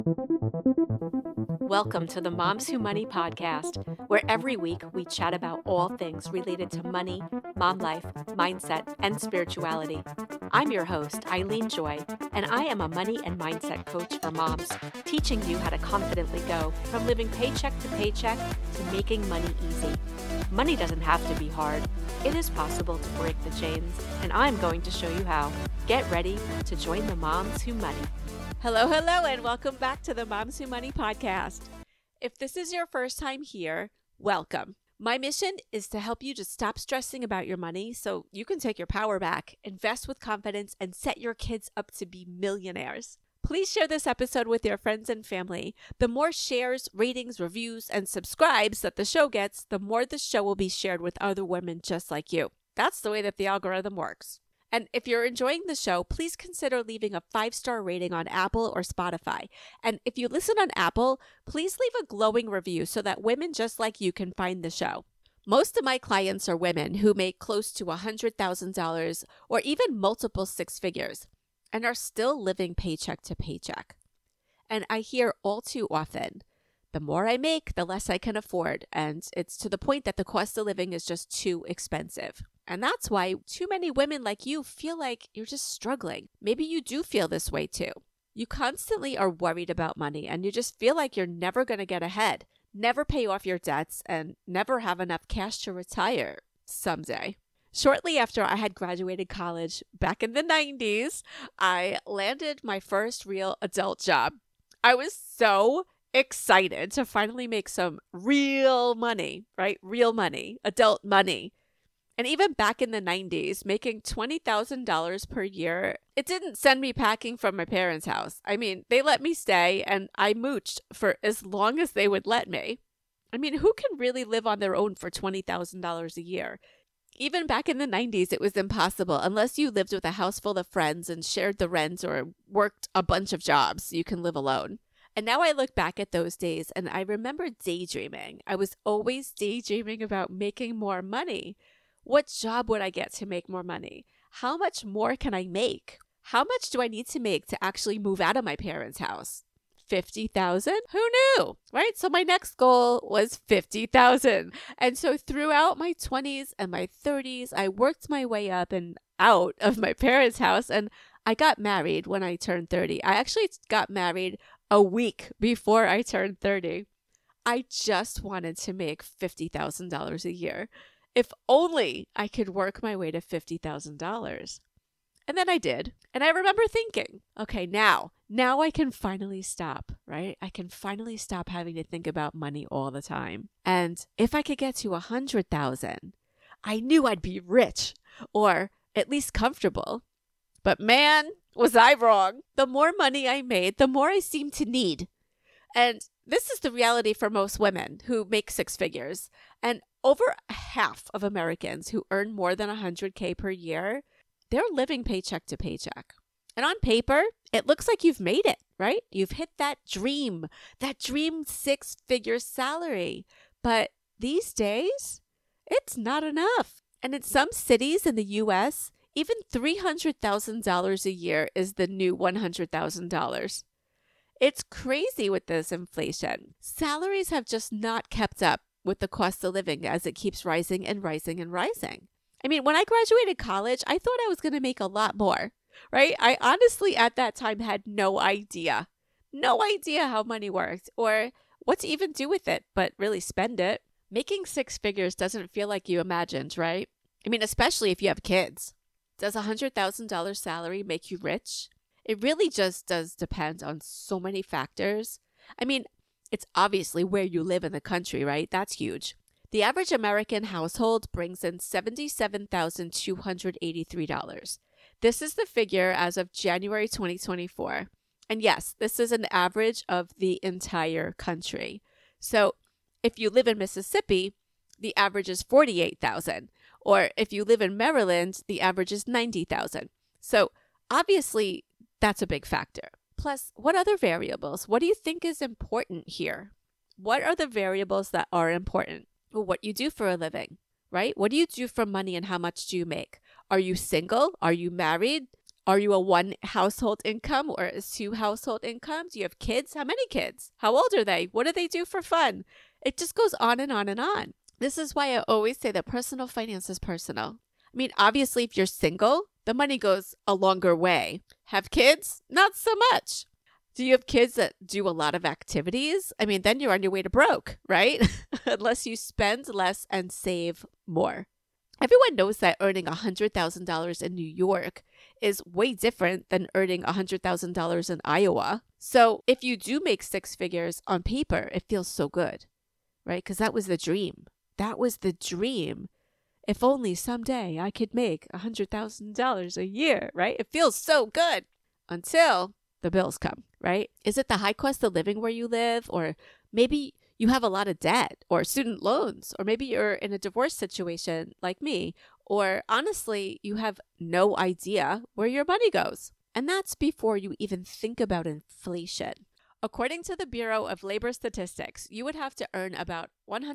Welcome to the Moms Who Money podcast, where every week we chat about all things related to money, mom life, mindset, and spirituality. I'm your host, Eileen Joy, and I am a money and mindset coach for moms, teaching you how to confidently go from living paycheck to paycheck to making money easy. Money doesn't have to be hard. It is possible to break the chains, and I'm going to show you how. Get ready to join the Moms Who Money. Hello, and welcome back to the Moms Who Money podcast. If this is your first time here, welcome. My mission is to help you to stop stressing about your money so you can take your power back, invest with confidence, and set your kids up to be millionaires. Please share this episode with your friends and family. The more shares, ratings, reviews, and subscribes that the show gets, the more the show will be shared with other women just like you. That's the way that the algorithm works. And if you're enjoying the show, please consider leaving a 5-star rating on Apple or Spotify. And if you listen on Apple, please leave a glowing review so that women just like you can find the show. Most of my clients are women who make close to $100,000 or even multiple six figures and are still living paycheck to paycheck. And I hear all too often, the more I make, the less I can afford. And it's to the point that the cost of living is just too expensive. And that's why too many women like you feel like you're just struggling. Maybe you do feel this way too. You constantly are worried about money and you just feel like you're never going to get ahead, never pay off your debts, and never have enough cash to retire someday. Shortly after I had graduated college back in the 90s, I landed my first real adult job. I was so excited to finally make some real money, right? Real money, adult money. And even back in the 90s, making $20,000 per year, it didn't send me packing from my parents' house. I mean, they let me stay and I mooched for as long as they would let me. I mean, who can really live on their own for $20,000 a year? Even back in the 90s, it was impossible unless you lived with a house full of friends and shared the rent or worked a bunch of jobs. You can live alone. And now I look back at those days and I remember daydreaming. I was always daydreaming about making more money. What job would I get to make more money? How much more can I make? How much do I need to make to actually move out of my parents' house? 50,000? Who knew? Right? So my next goal was 50,000. And so throughout my 20s and my 30s, I worked my way up and out of my parents' house, and I got married when I turned 30. I actually got married a week before I turned 30. I just wanted to make $50,000 a year. If only I could work my way to $50,000. And then I did. And I remember thinking, okay, now I can finally stop, right? I can finally stop having to think about money all the time. And if I could get to 100,000, I knew I'd be rich or at least comfortable. But man, was I wrong. The more money I made, the more I seemed to need. And this is the reality for most women who make six figures. And over half of Americans who earn more than $100K per year, they're living paycheck to paycheck. And on paper, it looks like you've made it, right? You've hit that dream six-figure salary. But these days, it's not enough. And in some cities in the U.S., even $300,000 a year is the new $100,000. It's crazy with this inflation. Salaries have just not kept up with the cost of living as it keeps rising and rising and rising. I mean, when I graduated college, I thought I was going to make a lot more, right? I honestly at that time had no idea how money worked or what to even do with it, but really spend it. Making six figures doesn't feel like you imagined, right? I mean, especially if you have kids. Does a $100,000 salary make you rich? It really just does depend on so many factors. I mean, it's obviously where you live in the country, right? That's huge. The average American household brings in $77,283. This is the figure as of January 2024. And yes, this is an average of the entire country. So if you live in Mississippi, the average is $48,000. Or if you live in Maryland, the average is $90,000. So obviously, that's a big factor. Plus, what other variables? What do you think is important here? What are the variables that are important? Well, what you do for a living, right? What do you do for money and how much do you make? Are you single? Are you married? Are you a one household income or a two household income? Do you have kids? How many kids? How old are they? What do they do for fun? It just goes on and on and on. This is why I always say that personal finance is personal. I mean, obviously, if you're single, the money goes a longer way. Have kids? Not so much. Do you have kids that do a lot of activities? I mean, then you're on your way to broke, right? Unless you spend less and save more. Everyone knows that earning $100,000 in New York is way different than earning $100,000 in Iowa. So if you do make six figures on paper, it feels so good, right? Because that was the dream. That was the dream. If only someday I could make $100,000 a year, right? It feels so good until the bills come, right? Is it the high cost of living where you live? Or maybe you have a lot of debt or student loans, or maybe you're in a divorce situation like me, or honestly, you have no idea where your money goes. And that's before you even think about inflation. According to the Bureau of Labor Statistics, you would have to earn about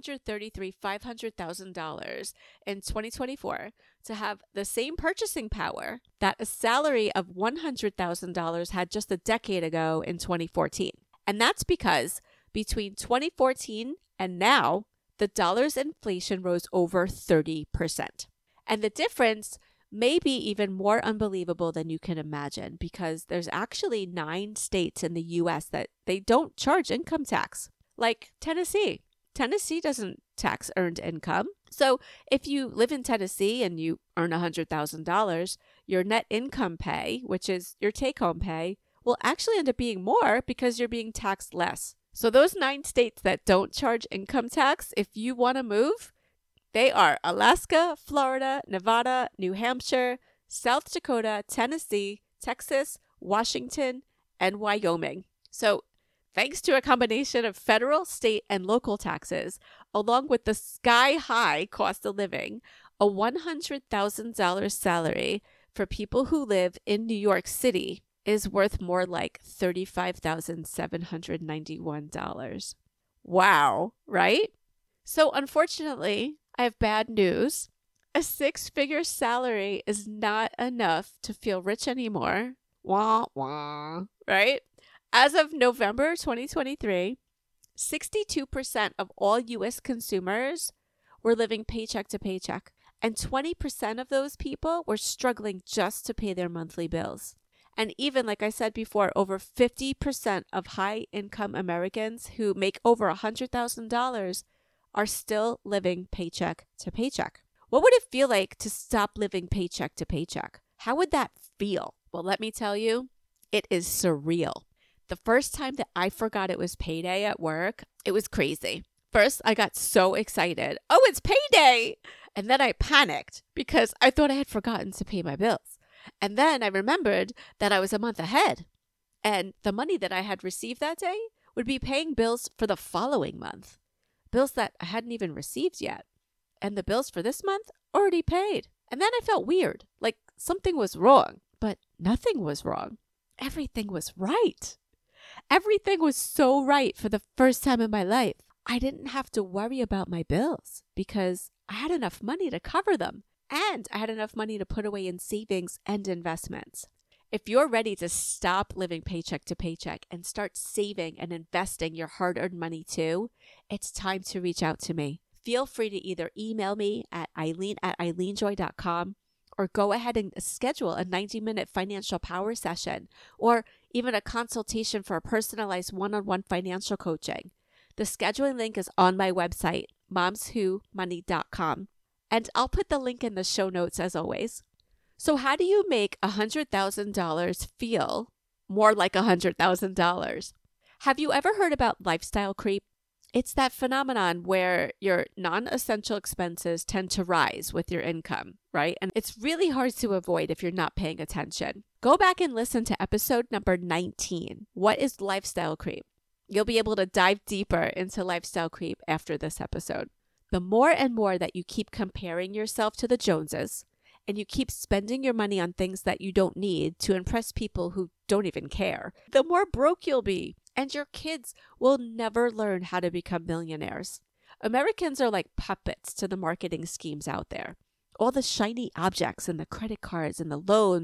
$133,500 in 2024 to have the same purchasing power that a salary of $100,000 had just a decade ago in 2014. And that's because between 2014 and now, the dollar's inflation rose over 30%. And the difference may be even more unbelievable than you can imagine, because there's actually 9 states in the U.S. that they don't charge income tax, like Tennessee. Tennessee doesn't tax earned income. So if you live in Tennessee and you earn $100,000, your net income pay, which is your take-home pay, will actually end up being more because you're being taxed less. So those 9 states that don't charge income tax, if you want to move, they are Alaska, Florida, Nevada, New Hampshire, South Dakota, Tennessee, Texas, Washington, and Wyoming. So thanks to a combination of federal, state, and local taxes, along with the sky-high cost of living, a $100,000 salary for people who live in New York City is worth more like $35,791. Wow, right? So unfortunately, I have bad news. A 6-figure salary is not enough to feel rich anymore. Wah, wah, right? As of November 2023, 62% of all U.S. consumers were living paycheck to paycheck, and 20% of those people were struggling just to pay their monthly bills. And even, like I said before, over 50% of high-income Americans who make over $100,000 are still living paycheck to paycheck. What would it feel like to stop living paycheck to paycheck? How would that feel? Well, let me tell you, it is surreal. The first time that I forgot it was payday at work, it was crazy. First, I got so excited. Oh, it's payday! And then I panicked because I thought I had forgotten to pay my bills. And then I remembered that I was a month ahead. And the money that I had received that day would be paying bills for the following month. Bills that I hadn't even received yet. And the bills for this month already paid. And then I felt weird, like something was wrong. But nothing was wrong. Everything was right. Everything was so right for the first time in my life. I didn't have to worry about my bills because I had enough money to cover them. And I had enough money to put away in savings and investments. If you're ready to stop living paycheck to paycheck and start saving and investing your hard-earned money too, it's time to reach out to me. Feel free to either email me at Eileen@eileenjoy.com or go ahead and schedule a 90-minute financial power session or even a consultation for a personalized one-on-one financial coaching. The scheduling link is on my website, momswhomoney.com. And I'll put the link in the show notes as always. So how do you make $100,000 feel more like $100,000? Have you ever heard about lifestyle creep? It's that phenomenon where your non-essential expenses tend to rise with your income, right? And it's really hard to avoid if you're not paying attention. Go back and listen to episode number 19. What is lifestyle creep? You'll be able to dive deeper into lifestyle creep after this episode. The more and more that you keep comparing yourself to the Joneses and you keep spending your money on things that you don't need to impress people who don't even care, the more broke you'll be, and your kids will never learn how to become millionaires. Americans are like puppets to the marketing schemes out there. All the shiny objects and the credit cards and the loans,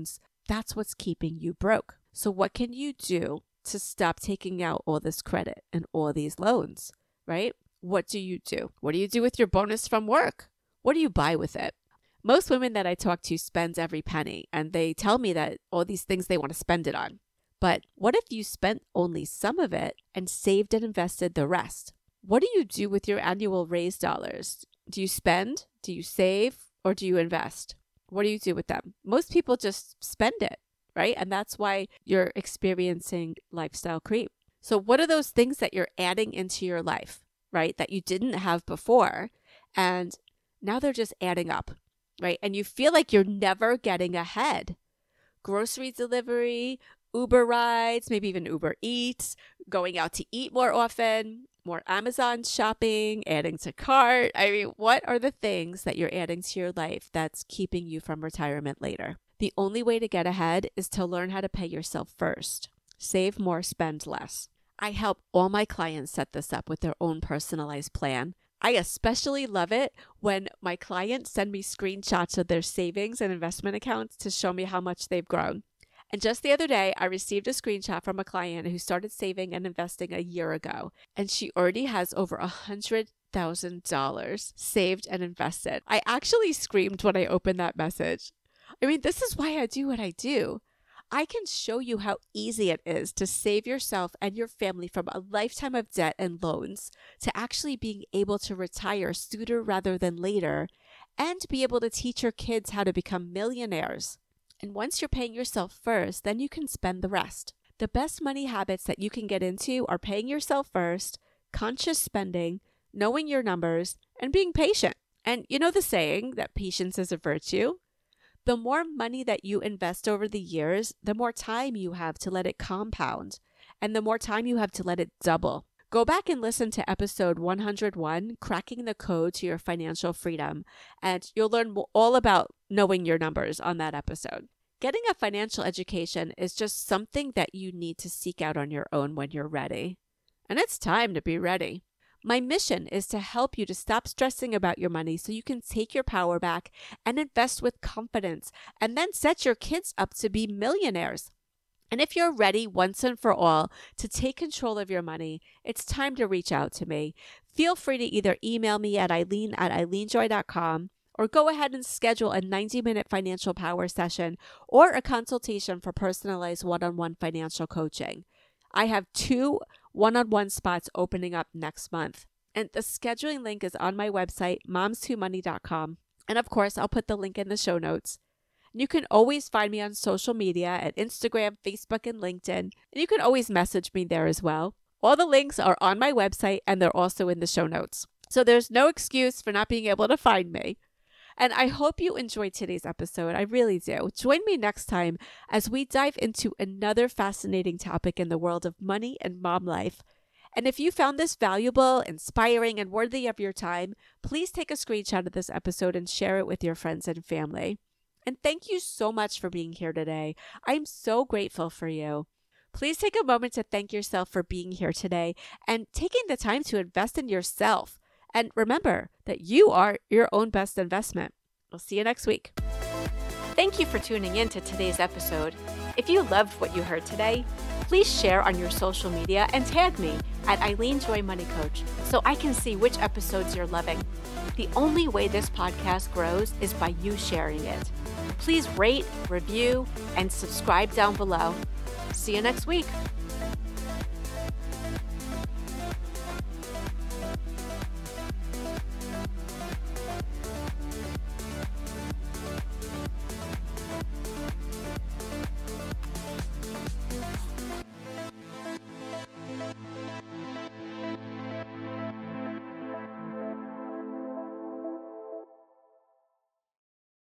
That's what's keeping you broke. So what can you do to stop taking out all this credit and all these loans, right? What do you do? What do you do with your bonus from work? What do you buy with it? Most women that I talk to spend every penny, and they tell me that all these things they want to spend it on. But what if you spent only some of it and saved and invested the rest? What do you do with your annual raise dollars? Do you spend? Do you save? Or do you invest? What do you do with them? Most people just spend it, right? And that's why you're experiencing lifestyle creep. So what are those things that you're adding into your life, right? That you didn't have before, and now they're just adding up, right? And you feel like you're never getting ahead. Grocery delivery, Uber rides, maybe even Uber Eats, going out to eat more often, more Amazon shopping, adding to cart. I mean, what are the things that you're adding to your life that's keeping you from retirement later? The only way to get ahead is to learn how to pay yourself first. Save more, spend less. I help all my clients set this up with their own personalized plan. I especially love it when my clients send me screenshots of their savings and investment accounts to show me how much they've grown. And just the other day, I received a screenshot from a client who started saving and investing a year ago, and she already has over $100,000 saved and invested. I actually screamed when I opened that message. I mean, this is why I do what I do. I can show you how easy it is to save yourself and your family from a lifetime of debt and loans to actually being able to retire sooner rather than later, and be able to teach your kids how to become millionaires. And once you're paying yourself first, then you can spend the rest. The best money habits that you can get into are paying yourself first, conscious spending, knowing your numbers, and being patient. And you know the saying that patience is a virtue? The more money that you invest over the years, the more time you have to let it compound, and the more time you have to let it double. Go back and listen to episode 101, Cracking the Code to Your Financial Freedom, and you'll learn all about knowing your numbers on that episode. Getting a financial education is just something that you need to seek out on your own when you're ready. And it's time to be ready. My mission is to help you to stop stressing about your money so you can take your power back and invest with confidence, and then set your kids up to be millionaires. And if you're ready once and for all to take control of your money, it's time to reach out to me. Feel free to either email me at eileen@eileenjoy.com, or go ahead and schedule a 90-minute financial power session or a consultation for personalized one-on-one financial coaching. I have 2 one-on-one spots opening up next month, and the scheduling link is on my website, moms2money.com. And of course, I'll put the link in the show notes. You can always find me on social media at Instagram, Facebook, and LinkedIn. And you can always message me there as well. All the links are on my website, and they're also in the show notes. So there's no excuse for not being able to find me. And I hope you enjoyed today's episode. I really do. Join me next time as we dive into another fascinating topic in the world of money and mom life. And if you found this valuable, inspiring, and worthy of your time, please take a screenshot of this episode and share it with your friends and family. And thank you so much for being here today. I'm so grateful for you. Please take a moment to thank yourself for being here today and taking the time to invest in yourself. And remember that you are your own best investment. We'll see you next week. Thank you for tuning in to today's episode. If you loved what you heard today, please share on your social media and tag me at Eileen Joy Money Coach so I can see which episodes you're loving. The only way this podcast grows is by you sharing it. Please rate, review, and subscribe down below. See you next week.